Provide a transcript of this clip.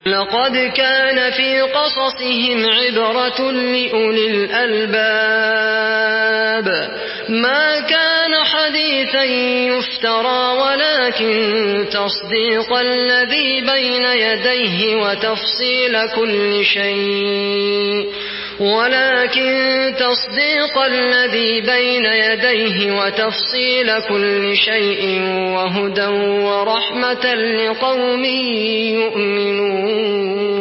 لقد كان في قصصهم عبرة لأولي الألباب ما كان حديثا يفترى ولكن تصديق الذي بين يديه وتفصيل كل شيء وهدى ورحمة لقوم يؤمنون.